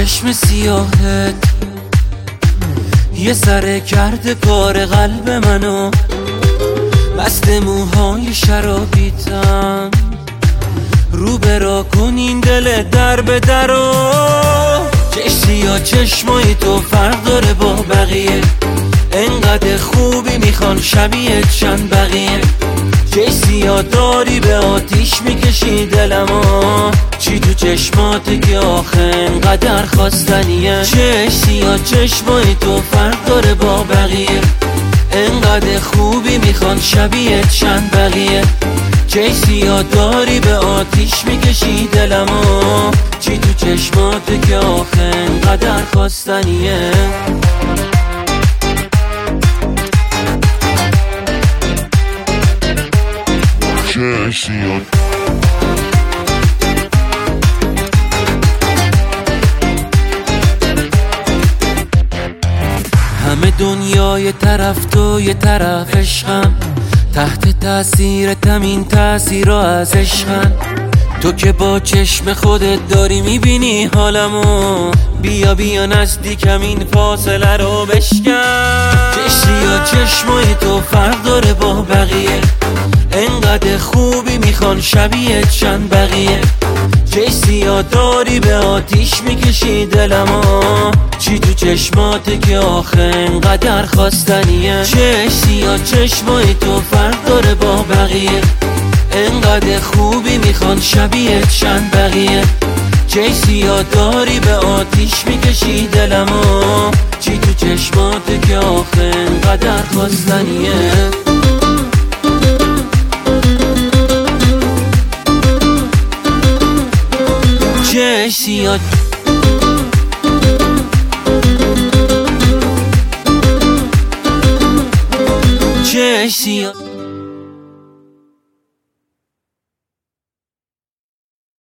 چشم سیاهت یه سره کرده کار قلب منو، مست موهای شرابیتم رو برا کن این دل در به درو. یا چشمای تو فرق داره با بقیه، انقدر خوبی میخوان شبیه چند بقیه. سیا داری به آتیش میکشی دلمو، چی تو چشماته که آخه انقدر خواستنیه. سیا چشمای تو فرق داره با بقیه، انقدر خوبی میخوان شبیه چند بقیه. سیا داری به آتیش میکشی دلمو، چی تو چشماته که آخه انقدر خواستنیه. سیا همه دنیا یه طرف تو یه طرف عشقم، تحت تاثیرتم این تاثیر رو از عشقم. تو که با چشم خودت داری میبینی حالمو، بیا بیا نزدیکم این فاصله رو بشکن. یا چشمای تو فرق داره با بقیه، انقدر خوبی میخوان شبیه چند بقیه. سیا داری به آتیش میکشی دلمو، چی تو چشماته که آخه انقدر خواستنیه. سیا چشمای تو فرق داره با بقیه، انقدر خوبی میخوان شبیه چند بقیه. سیا داری به آتیش میکشی دلمو، چی تو چشماته که آخه انقدر خواستنیه. سیا